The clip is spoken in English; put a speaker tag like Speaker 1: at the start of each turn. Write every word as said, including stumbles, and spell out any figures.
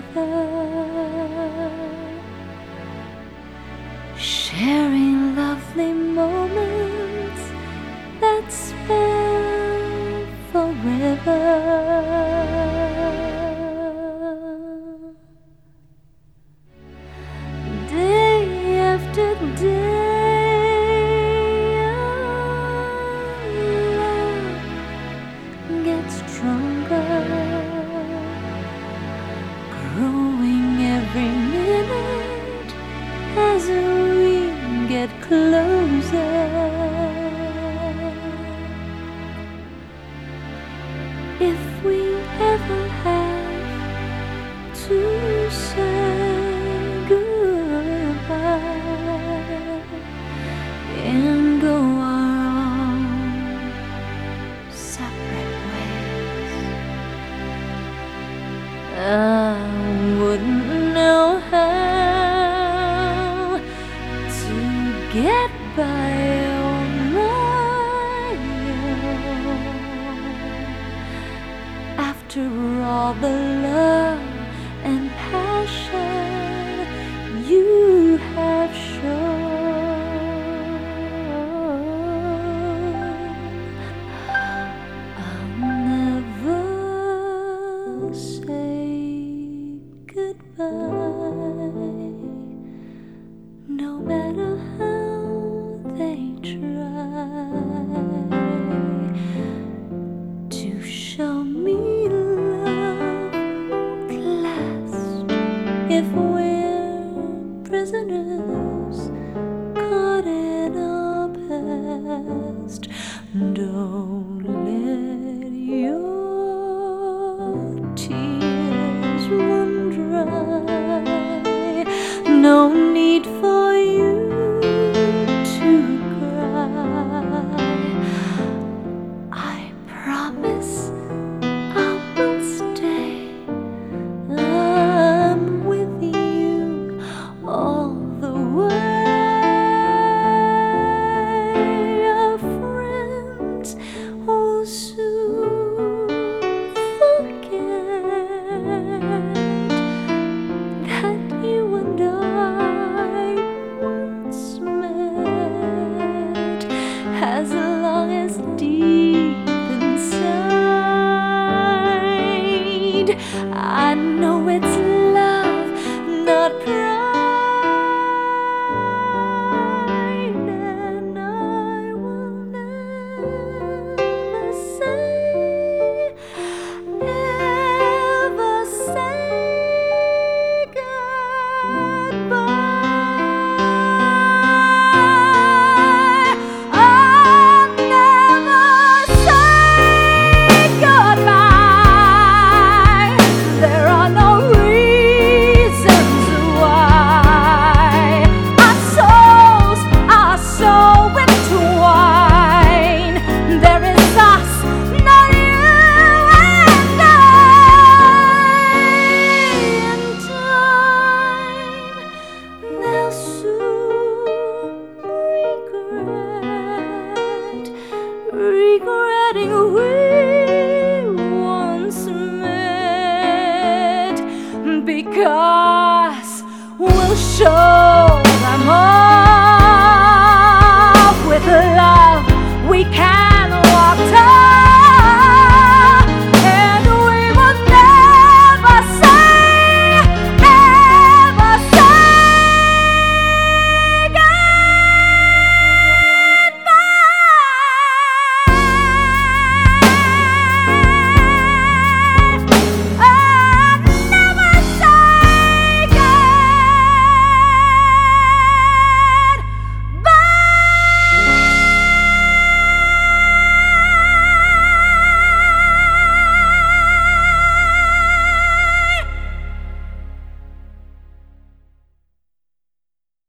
Speaker 1: sharing lovely moments that spell forever. Day after day, our love gets stronger, growing every minute as we get closer. If we ever have to say goodbye and go our own separate ways, I wouldn't know how to get by on my own. After all the love and passion you have shown, I'll never say goodbye, no matter how they try to show me love at last. If we're prisoners caught in our past, don't let your tears run dry. No need for